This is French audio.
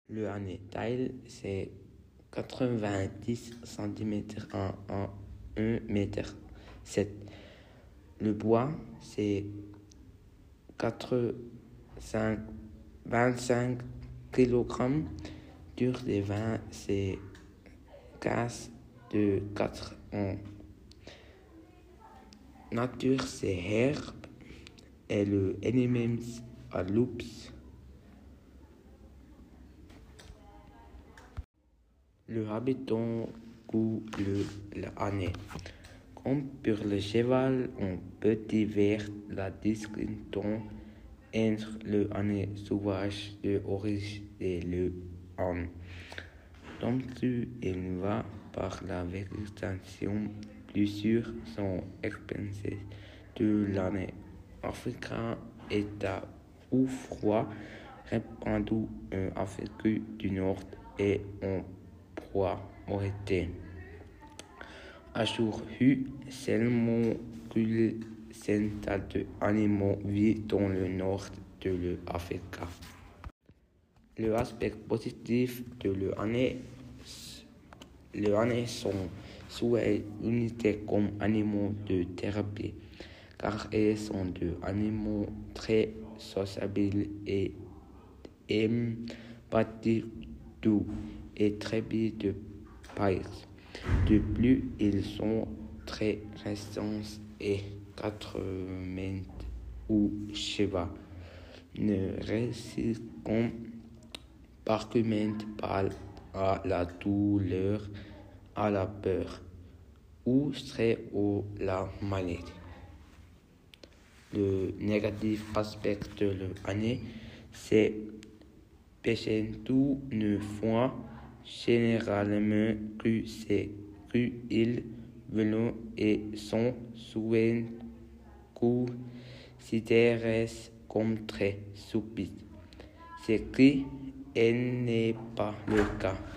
Le année taille, c'est 90 cm en 1 mètre 7. Le bois, c'est 25 kg. Dur de vin, c'est 15 de 4 ans. Nature, c'est herbe et le ennemi à loups. Le habitant goût l'année. Comme pour le cheval, on peut voir la distinction entre le année sauvage de origine et le an. Donc, il va par la végétation, plusieurs sont expensées de l'année africaine est à ou froid, répandu en Afrique du Nord et en proie maritime. À jour seulement qu'une centaine d'animaux vivent dans le nord de l'Afrique. Le aspect positif de l'année sont soit unités comme animaux de thérapie, car ils sont des animaux très sociables et empathiques et très bien de paix. De plus, ils sont très résistants et 80 ou cheval ne résistent particulièrement pas à la douleur, à la peur ou stress ou la maladie. Le négatif aspect de l'année, c'est tout ne font généralement que ils veulent et sont souvent considérés comme très stupides, ce qui n'est pas le cas.